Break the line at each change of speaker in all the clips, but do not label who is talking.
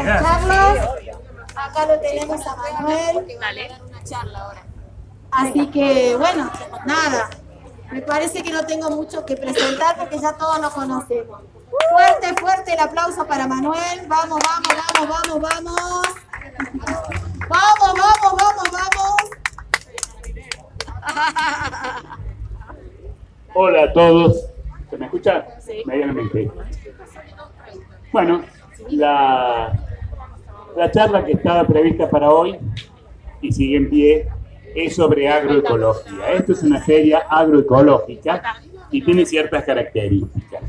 las charlas. Acá lo tenemos a Manuel. Así que, bueno, nada. Me parece que no tengo mucho que presentar porque ya todos nos conocemos. Fuerte, fuerte el aplauso para Manuel. Vamos, vamos, vamos, vamos, vamos. Vamos, vamos, vamos, vamos.
Hola a todos. ¿Se me escucha?
Sí.
Medianamente. Bueno, la charla que estaba prevista para hoy y sigue en pie es sobre agroecología. Esto es una feria agroecológica y tiene ciertas características.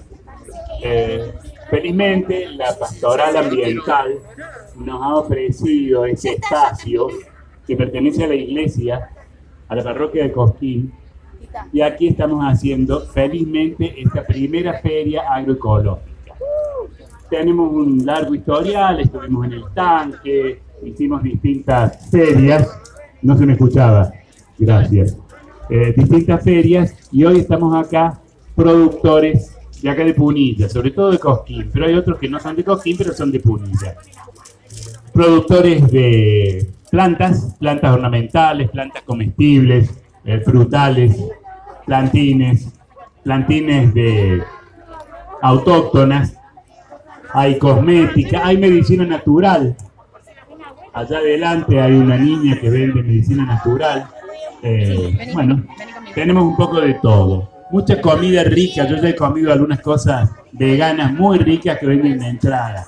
Felizmente, la Pastoral Ambiental nos ha ofrecido ese espacio que pertenece a la iglesia, a la parroquia de Cosquín, y aquí estamos haciendo felizmente esta primera feria agroecológica. Tenemos un largo historial, estuvimos en el tanque, hicimos distintas ferias, no se me escuchaba, gracias, distintas ferias, y hoy estamos acá productores de acá de Punilla, sobre todo de Cosquín, pero hay otros que no son de Cosquín, pero son de Punilla. Productores de plantas ornamentales, plantas comestibles, frutales, plantines de autóctonas, hay cosmética, hay medicina natural. Allá adelante hay una niña que vende medicina natural. Bueno, tenemos un poco de todo. Mucha comida rica, yo ya he comido algunas cosas veganas muy ricas que venden en la entrada.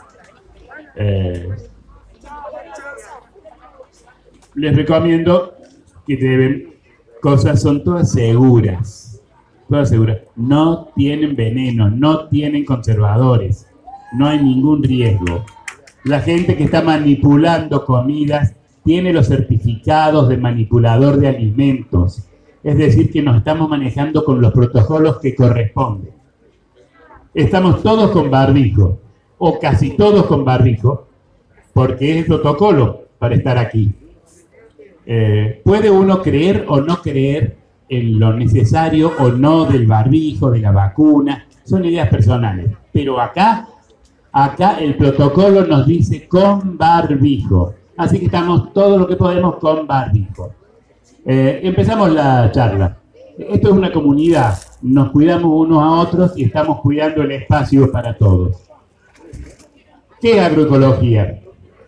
Les recomiendo que deben, cosas son todas seguras, no tienen veneno, no tienen conservadores, no hay ningún riesgo. La gente que está manipulando comidas tiene los certificados de manipulador de alimentos. Es decir, que nos estamos manejando con los protocolos que corresponden. Estamos todos con barbijo, o casi todos con barbijo, porque es el protocolo para estar aquí. Puede uno creer o no creer en lo necesario o no del barbijo, de la vacuna, son ideas personales. Pero acá el protocolo nos dice con barbijo. Así que estamos todo lo que podemos con barbijo. Empezamos la charla. Esto es una comunidad, nos cuidamos unos a otros y estamos cuidando el espacio para todos. ¿Qué es agroecología?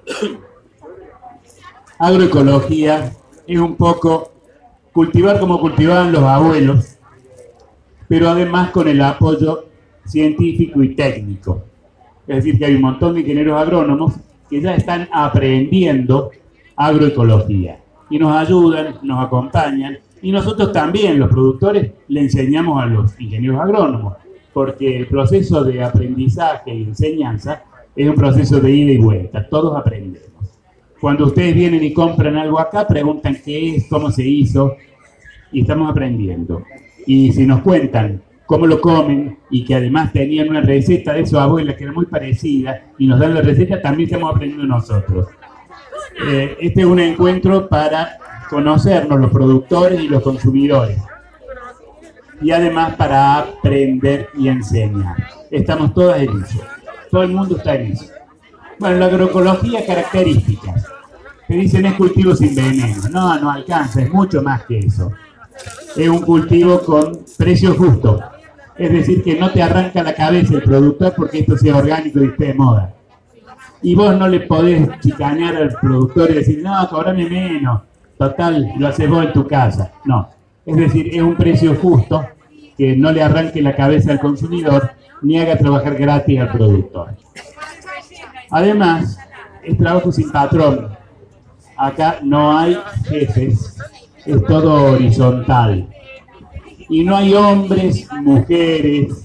Agroecología es un poco cultivar como cultivaban los abuelos, pero además con el apoyo científico y técnico. Es decir, que hay un montón de ingenieros agrónomos que ya están aprendiendo agroecología. Y nos ayudan, nos acompañan, y nosotros también, los productores, le enseñamos a los ingenieros agrónomos, porque el proceso de aprendizaje y enseñanza es un proceso de ida y vuelta, todos aprendemos. Cuando ustedes vienen y compran algo acá, preguntan qué es, cómo se hizo, y estamos aprendiendo. Y si nos cuentan cómo lo comen, y que además tenían una receta de su abuela que era muy parecida, y nos dan la receta, también estamos aprendiendo nosotros. Este es un encuentro para conocernos los productores y los consumidores y además para aprender y enseñar. Estamos todas en eso, todo el mundo está en eso. Bueno, la agroecología, características que dicen es cultivo sin veneno. No alcanza, es mucho más que eso. Es un cultivo con precio justo, es decir, que no te arranca la cabeza el productor porque esto sea orgánico y esté de moda. Y vos no le podés chicanear al productor y decir, no, cobrame menos, total, lo haces vos en tu casa. No, es decir, es un precio justo que no le arranque la cabeza al consumidor ni haga trabajar gratis al productor. Además, es trabajo sin patrón. Acá no hay jefes, es todo horizontal. Y no hay hombres, mujeres,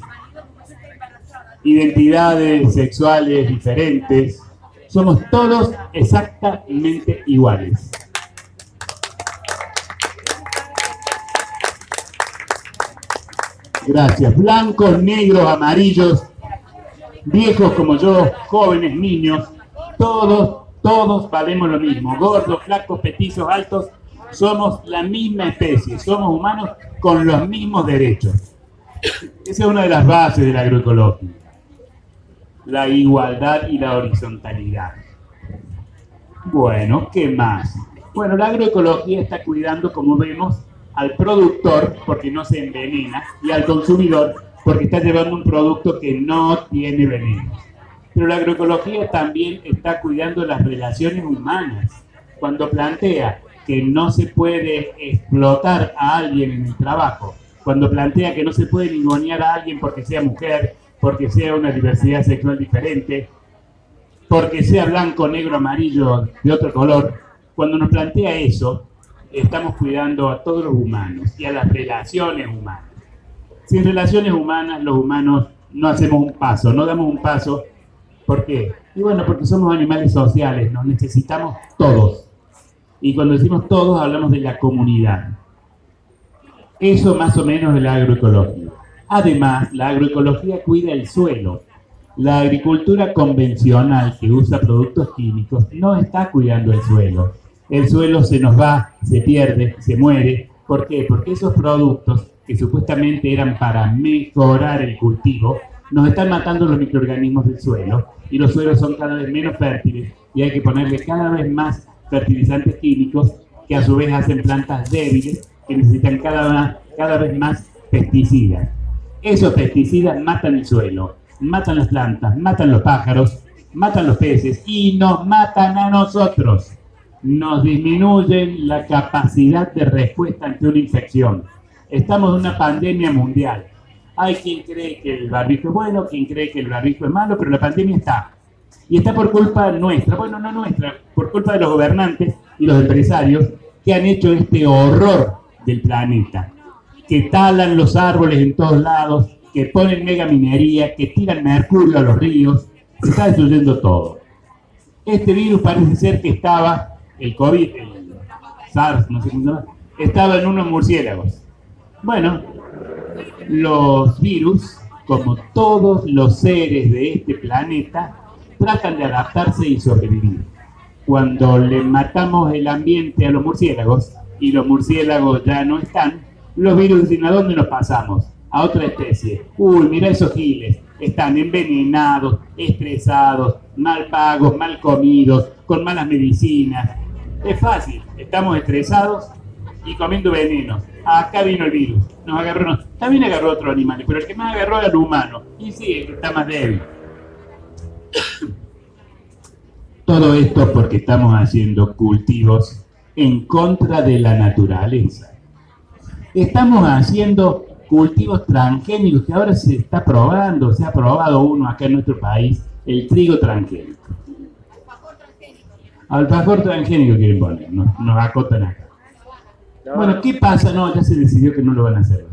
identidades sexuales diferentes. Somos todos exactamente iguales. Gracias. Blancos, negros, amarillos, viejos como yo, jóvenes, niños, todos valemos lo mismo. Gordos, flacos, petizos, altos, somos la misma especie, somos humanos con los mismos derechos. Esa es una de las bases de la agroecología. la igualdad y la horizontalidad. Bueno, ¿qué más? Bueno, la agroecología está cuidando, como vemos, al productor porque no se envenena y al consumidor porque está llevando un producto que no tiene veneno. Pero la agroecología también está cuidando las relaciones humanas. Cuando plantea que no se puede explotar a alguien en el trabajo, cuando plantea que no se puede ningunear a alguien porque sea mujer, porque sea una diversidad sexual diferente, porque sea blanco, negro, amarillo, de otro color, cuando nos plantea eso, estamos cuidando a todos los humanos y a las relaciones humanas. Sin relaciones humanas, los humanos no hacemos un paso, no damos un paso. ¿Por qué? Y bueno, porque somos animales sociales, nos necesitamos todos. Y cuando decimos todos, hablamos de la comunidad. Eso más o menos de la agroecología. Además, la agroecología cuida el suelo. La agricultura convencional que usa productos químicos no está cuidando el suelo. El suelo se nos va, se pierde, se muere. ¿Por qué? Porque esos productos que supuestamente eran para mejorar el cultivo, nos están matando los microorganismos del suelo y los suelos son cada vez menos fértiles y hay que ponerle cada vez más fertilizantes químicos que a su vez hacen plantas débiles que necesitan cada vez más pesticidas. Esos pesticidas matan el suelo, matan las plantas, matan los pájaros, matan los peces y nos matan a nosotros. Nos disminuyen la capacidad de respuesta ante una infección. Estamos en una pandemia mundial. Hay quien cree que el barbijo es bueno, quien cree que el barbijo es malo, pero la pandemia está. Y está por culpa nuestra, bueno, no nuestra, por culpa de los gobernantes y los empresarios que han hecho este horror del planeta. Que talan los árboles en todos lados, que ponen megaminería, que tiran mercurio a los ríos, se está destruyendo todo. Este virus parece ser que estaba, el COVID, el SARS, no sé cómo se llama, estaba en unos murciélagos. Bueno, los virus, como todos los seres de este planeta, tratan de adaptarse y sobrevivir. Cuando le matamos el ambiente a los murciélagos y los murciélagos ya no están, los virus dicen, ¿a dónde nos pasamos? A otra especie. Uy, mira esos giles, están envenenados, estresados, mal pagos, mal comidos, con malas medicinas. Es fácil, estamos estresados y comiendo veneno. Acá vino el virus, nos agarró, también agarró otro animal, pero el que más agarró era el humano. Y sí, el que está más débil. Todo esto porque estamos haciendo cultivos en contra de la naturaleza. Estamos haciendo cultivos transgénicos que ahora se está probando, se ha probado uno acá en nuestro país, el trigo transgénico. Alfajor transgénico quieren poner, nos acotan acá. Bueno, ¿qué pasa? No, ya se decidió que no lo van a hacer.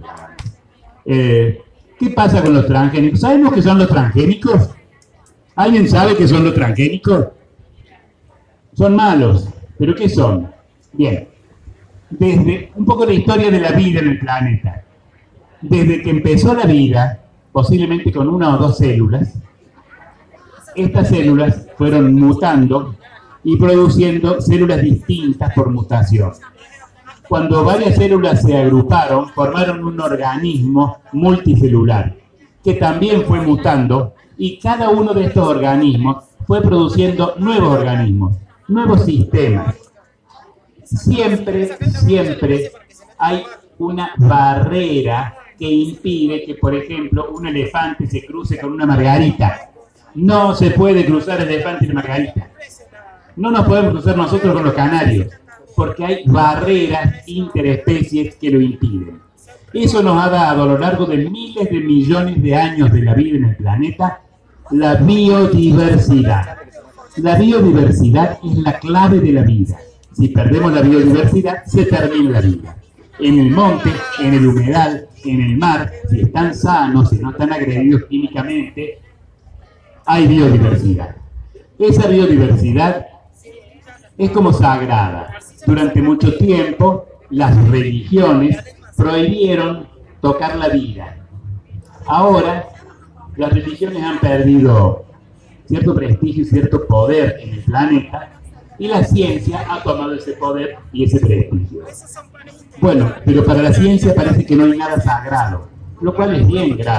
¿Qué pasa con los transgénicos? ¿Sabemos qué son los transgénicos? ¿Alguien sabe qué son los transgénicos? Son malos, ¿pero qué son? Bien, desde un poco la historia de la vida en el planeta. Desde que empezó la vida, posiblemente con una o dos células, estas células fueron mutando y produciendo células distintas por mutación. Cuando varias células se agruparon, formaron un organismo multicelular, que también fue mutando, y cada uno de estos organismos fue produciendo nuevos organismos, nuevos sistemas. Siempre hay una barrera que impide que, por ejemplo, un elefante se cruce con una margarita. No se puede cruzar el elefante y la margarita. No nos podemos cruzar nosotros con los canarios, porque hay barreras interespecies que lo impiden. Eso nos ha dado a lo largo de miles de millones de años de la vida en el planeta la biodiversidad. La biodiversidad es la clave de la vida. Si perdemos la biodiversidad, se termina la vida. En el monte, en el humedal, en el mar, si están sanos, si no están agredidos químicamente, hay biodiversidad. Esa biodiversidad es como sagrada. Durante mucho tiempo, las religiones prohibieron tocar la vida. Ahora, las religiones han perdido cierto prestigio y cierto poder en el planeta, y la ciencia ha tomado ese poder y ese prestigio. Bueno, pero para la ciencia parece que no hay nada sagrado, lo cual es bien grave.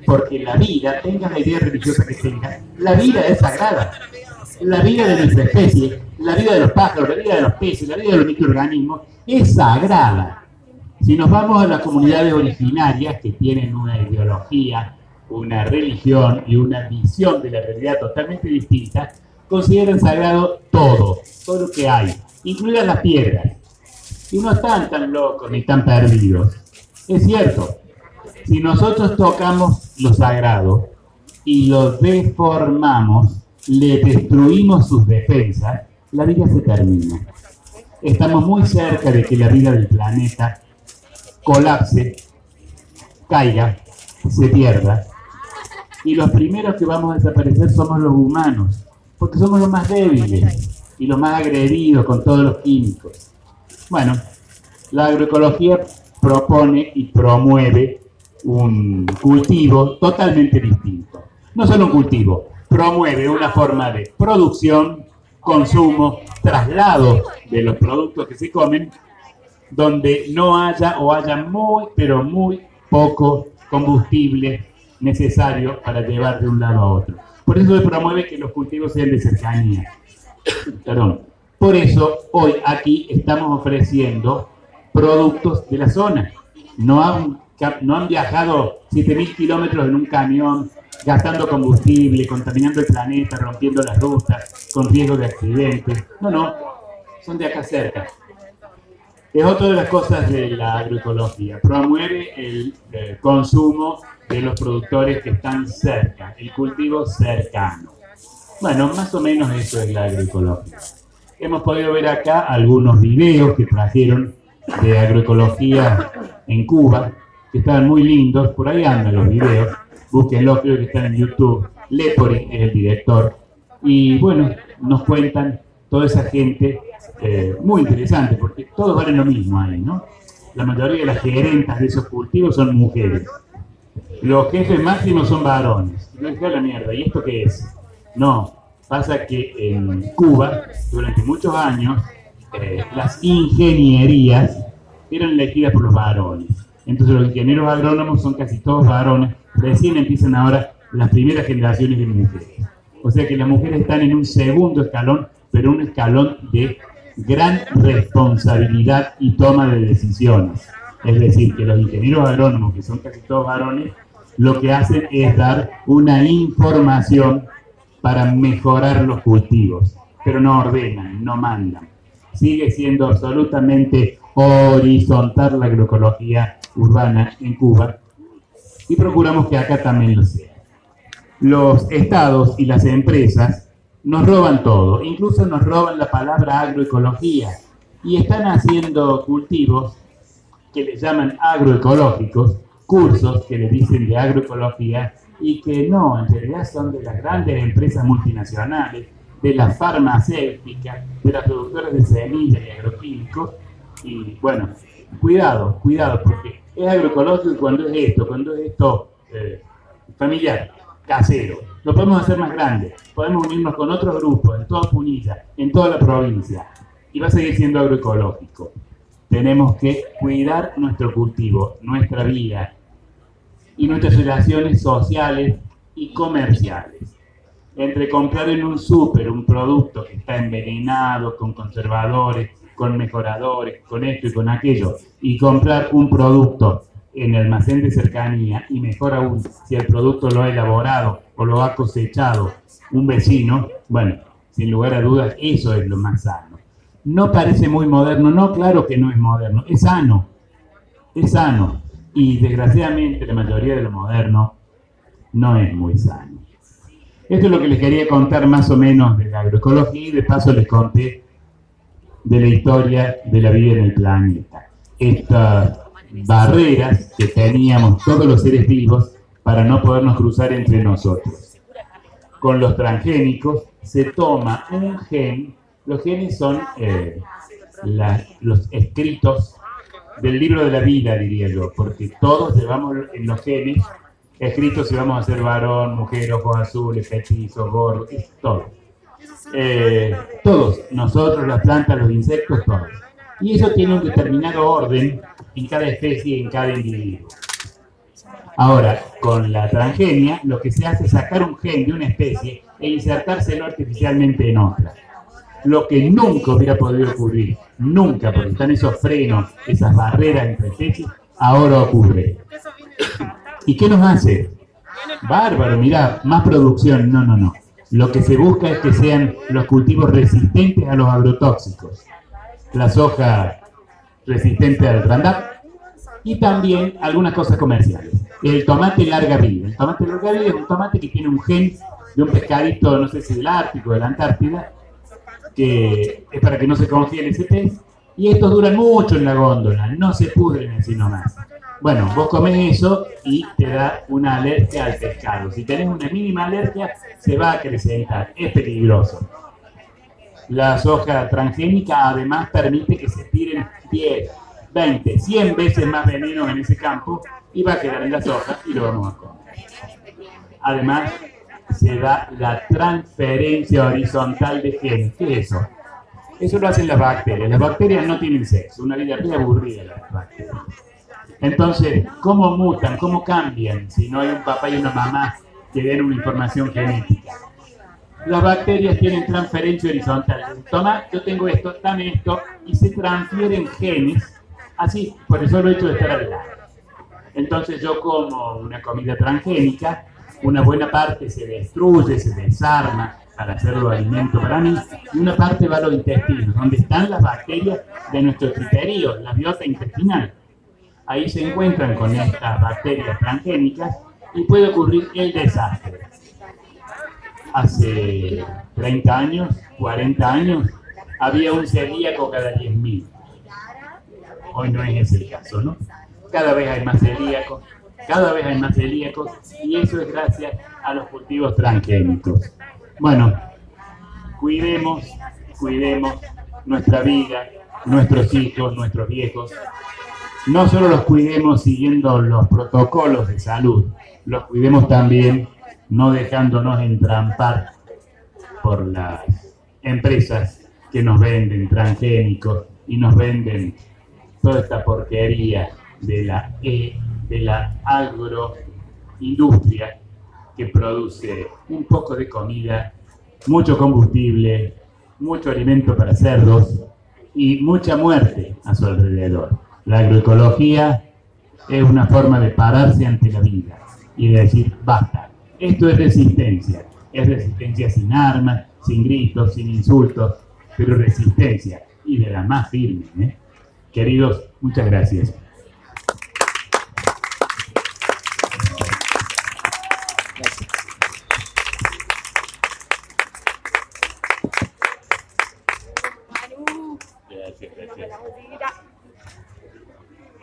porque la vida, tenga la idea religiosa que tenga, la vida es sagrada. La vida de nuestra especie, la vida de los pájaros, la vida de los peces, la vida de los microorganismos es sagrada. Si nos vamos a las comunidades originarias que tienen una ideología, una religión y una visión de la realidad totalmente distinta, consideran sagrado todo lo que hay, incluidas las piedras. Y no están tan locos ni tan perdidos. Es cierto, si nosotros tocamos lo sagrado y lo deformamos, le destruimos sus defensas, la vida se termina. Estamos muy cerca de que la vida del planeta colapse, caiga, se pierda. Y los primeros que vamos a desaparecer somos los humanos, porque somos los más débiles y los más agredidos con todos los químicos. Bueno, la agroecología propone y promueve un cultivo totalmente distinto. No solo un cultivo, promueve una forma de producción, consumo, traslado de los productos que se comen, donde no haya o haya muy, pero muy poco combustible necesario para llevar de un lado a otro. Por eso se promueve que los cultivos sean de cercanía. Perdón. Por eso hoy aquí estamos ofreciendo productos de la zona. No han viajado 7.000 kilómetros en un camión, gastando combustible, contaminando el planeta, rompiendo las rutas, con riesgo de accidentes. No, son de acá cerca. Es otra de las cosas de la agroecología. Promueve el consumo de los productores que están cerca, el cultivo cercano. Bueno, más o menos eso es la agroecología. Hemos podido ver acá algunos videos que trajeron de agroecología en Cuba, que estaban muy lindos. Por ahí andan los videos, búsquenlos, creo que están en YouTube. Lepori es el director. Y bueno, nos cuentan toda esa gente muy interesante, porque todos valen lo mismo ahí, ¿no? La mayoría de las gerentas de esos cultivos son mujeres. Los jefes máximos son varones. No es la mierda, ¿y esto qué es? No, pasa que en Cuba, durante muchos años, las ingenierías eran elegidas por los varones. Entonces los ingenieros agrónomos son casi todos varones. Recién empiezan ahora las primeras generaciones de mujeres. O sea que las mujeres están en un segundo escalón, pero un escalón de gran responsabilidad y toma de decisiones. Es decir, que los ingenieros agrónomos, que son casi todos varones, lo que hacen es dar una información para mejorar los cultivos, pero no ordenan, no mandan. Sigue siendo absolutamente horizontal la agroecología urbana en Cuba y procuramos que acá también lo sea. Los estados y las empresas nos roban todo, incluso nos roban la palabra agroecología y están haciendo cultivos que les llaman agroecológicos, cursos que les dicen de agroecología y que no, en realidad son de las grandes empresas multinacionales, de las farmacéuticas, de las productoras de semillas y agroquímicos. Y bueno, cuidado, porque es agroecológico cuando es esto familiar, casero. Lo podemos hacer más grande, podemos unirnos con otros grupos en toda Punilla, en toda la provincia, y va a seguir siendo agroecológico. Tenemos que cuidar nuestro cultivo, nuestra vida y nuestras relaciones sociales y comerciales. Entre comprar en un súper un producto que está envenenado, con conservadores, con mejoradores, con esto y con aquello, y comprar un producto en el almacén de cercanía, y mejor aún, si el producto lo ha elaborado o lo ha cosechado un vecino, bueno, sin lugar a dudas, eso es lo más sano. No parece muy moderno, no, claro que no es moderno, es sano, y desgraciadamente la mayoría de lo moderno no es muy sano. Esto es lo que les quería contar más o menos de la agroecología, y de paso les conté de la historia de la vida en el planeta. Estas barreras que teníamos todos los seres vivos para no podernos cruzar entre nosotros. Con los transgénicos se toma un gen. Los genes son los escritos del libro de la vida, diría yo, porque todos llevamos en los genes escritos si vamos a ser varón, mujer, ojos azules, petizos, gordos, todo. Todos, nosotros, las plantas, los insectos, todos. Y eso tiene un determinado orden en cada especie y en cada individuo. Ahora, con la transgenia, lo que se hace es sacar un gen de una especie e insertárselo artificialmente en otra. Lo que nunca hubiera podido ocurrir, nunca, porque están esos frenos, esas barreras entre especies, ahora ocurre. ¿Y qué nos hace? Bárbaro, mirá, más producción. No, no, no. Lo que se busca es que sean los cultivos resistentes a los agrotóxicos. La soja resistente al Roundup y también algunas cosas comerciales. El tomate larga vida. El tomate larga vida es un tomate que tiene un gen de un pescadito, no sé si del Ártico, de la Antártida, que es para que no se congele ese pez. Y estos duran mucho en la góndola, no se pudren así nomás. Bueno, vos comés eso y te da una alergia al pescado. Si tenés una mínima alergia, se va a acrecentar. Es peligroso. La soja transgénica además permite que se tiren 10, 20, 100 veces más veneno en ese campo y va a quedar en la soja y lo vamos a comer. Además, se da la transferencia horizontal de genes. ¿Qué es eso? Eso lo hacen las bacterias. Las bacterias no tienen sexo, una vida muy aburrida las bacterias. Entonces, ¿cómo mutan? ¿Cómo cambian si no hay un papá y una mamá que den una información genética? Las bacterias tienen transferencia horizontal. Toma, yo tengo esto, dame esto, y se transfieren genes, así, por el solo hecho de estar al lado. Entonces yo como una comida transgénica, una buena parte se destruye, se desarma para hacerlo alimento para mí, y una parte va a los intestinos, donde están las bacterias de nuestro criterio, la biota intestinal. Ahí se encuentran con estas bacterias transgénicas y puede ocurrir el desastre. Hace 30 años, 40 años, había un celíaco cada 10.000. Hoy no es ese el caso, ¿no? Cada vez hay más celíacos, y eso es gracias a los cultivos transgénicos. Bueno, cuidemos nuestra vida, nuestros hijos, nuestros viejos. No solo los cuidemos siguiendo los protocolos de salud, los cuidemos también no dejándonos entrampar por las empresas que nos venden transgénicos y nos venden toda esta porquería de la agroindustria que produce un poco de comida, mucho combustible, mucho alimento para cerdos y mucha muerte a su alrededor. La agroecología es una forma de pararse ante la vida y de decir basta. Esto es resistencia sin armas, sin gritos, sin insultos, pero resistencia y de la más firme, ¿eh? Queridos, muchas gracias. Gracias.